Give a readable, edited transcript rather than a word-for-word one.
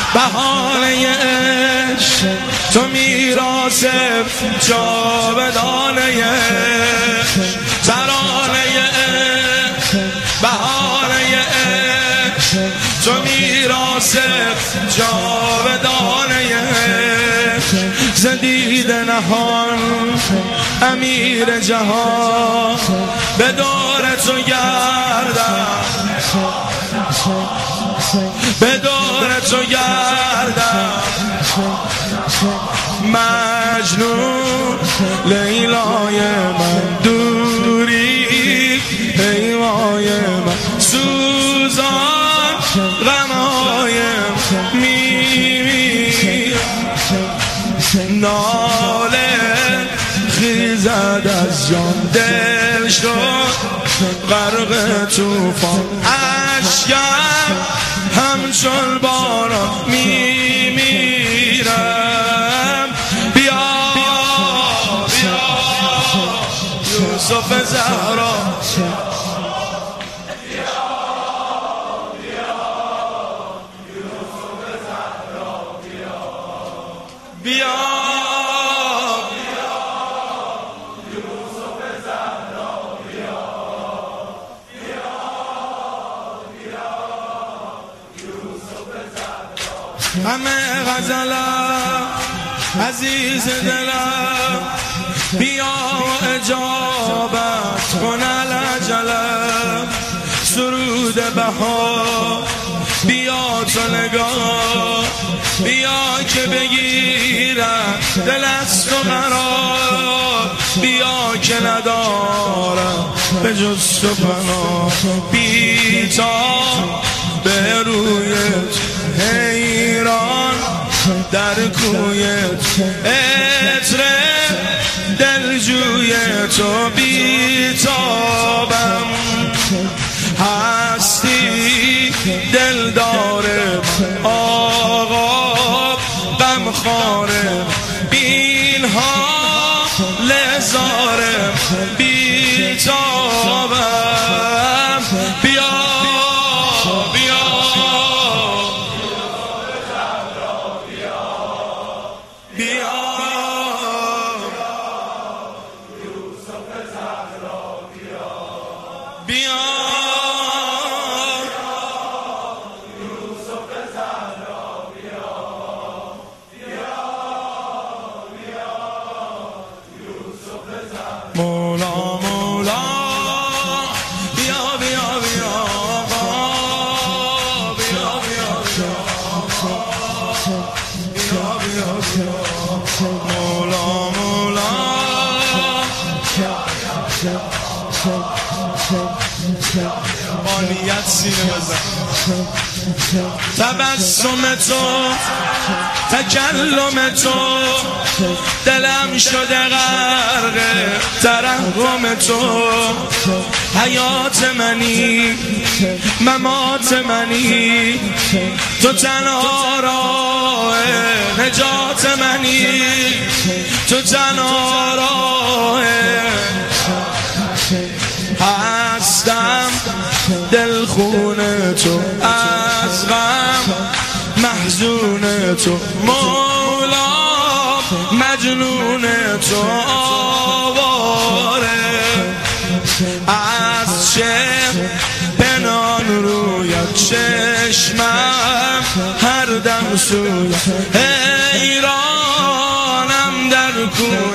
بهانه عشق تو میراث جاودانه ترانه عشق بهانه عشق تو میراث جاودانه ز دیده نهان امیر جهان به دور تو گردم به دور تو گردم مجنون لیلای من دوری پیمای من سوزان غمای میمیرم ناله خیزد از جان دل شد غرق طوفان اشکم همچون باران میمیرم بیا بیا یوسف زهرا بیا همه غزلم عزیز دلم بیا و اجابت کن العجلم سرود بهار بیا تو نگاه بیا که بگیرم دل از تو قرار بیا که ندارم به جز تو پناه بیتا به رویت حیران در کویت عطر دلجوی تو بیتابم هستی دلدارم آقا غمخوارم اینها لزارم بیتابم بیا بیا بیا یوسف زهرا بیا بیا یوسف زهرا بیا بیا بیا یوسف زهرا مولا مولا بیا بیا بیا بیا بیا بیا مولا مولا مالیت سینه بزن تبسم تو تکلم تو دلم شده غرق ترحم تو حیات منی ممات منی تو تنها راه نجات منی تو تنها راه هستم دلخون تو از غم محزون تو مولا مجنون تو آواره از چه پنهان رویت چشمم هر دم سوی حیرانم در کوی